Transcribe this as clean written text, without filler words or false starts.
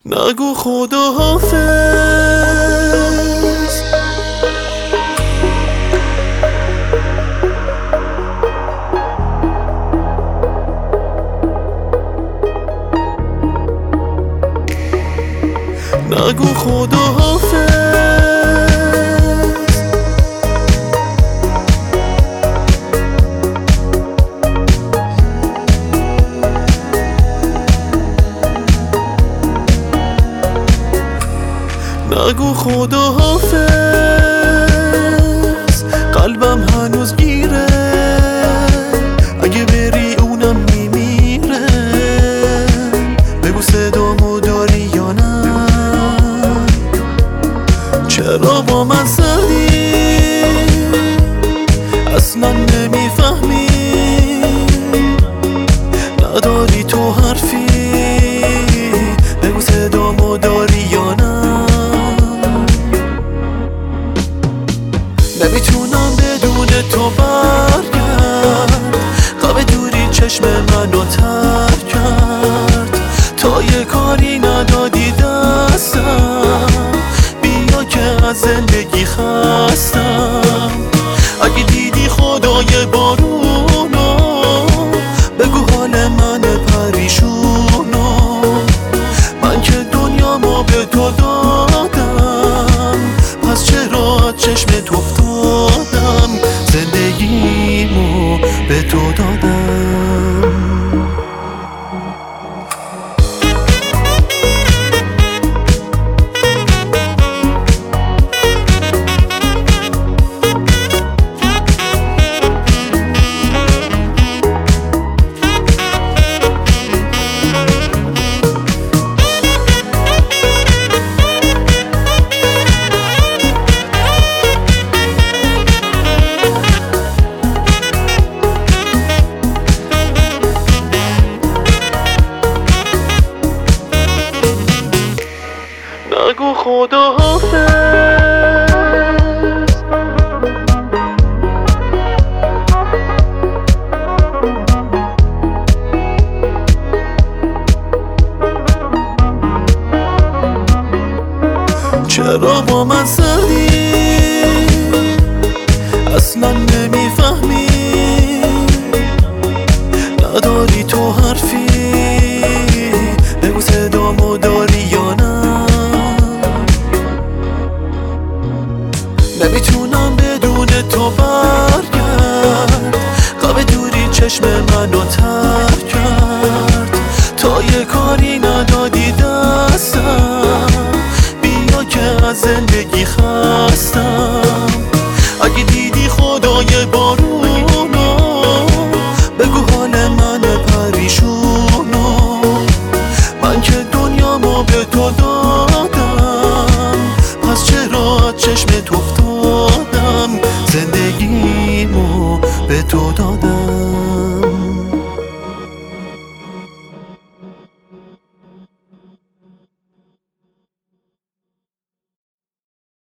نگو خداحافظ، نگو خداحافظ، نگو خداحافظ، قلبم هنوز گیره، اگه بری اونم میمیره. بگو صدامو داری یا نه، چرا با من سردی، اصلا نمیفهمی، نداری تو حرفی. بگو صدامو داری یا نه، نمیتونم بدون تو برگرد، غم دوری چشم منو تر کرد. تا یه کاری ندادی دستم، بیا که از زندگی خستم. اگه دیدی خدای بارونو، بگو حال من پریشونو. من که دنیامو به تو دادم، پس چرا چشمت افتادم، زندگیمو به تو دادم. نگو خداحافظ، چرا با من سردی، اصلا نمیفهمی، نداری تو حرفی. بگو صدامو داری یا نه، نمیتونم بدون تو برگرد، غم دوری چشم منو تر کرد. تا یه کاری ندادی دستم، بیا که از زندگی خستم. اگه دیدی خدای بارونو، بگو حال من پریشونو. من که دنیامو به تو دادم، پس چرا چشمت افتاد